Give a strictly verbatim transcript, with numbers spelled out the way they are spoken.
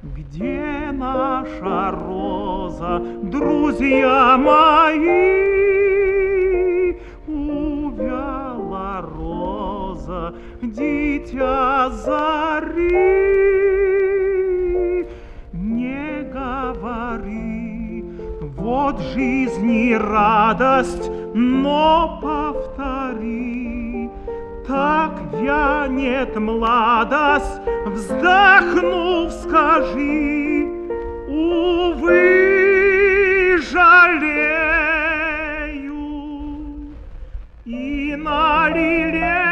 Где наша роза, друзья мои? Увяла роза, дитя зари. Не говори, вот жизни радость, но повтори. Так вянет младость, вздохнув, скажи: увы, жалею, и на лиле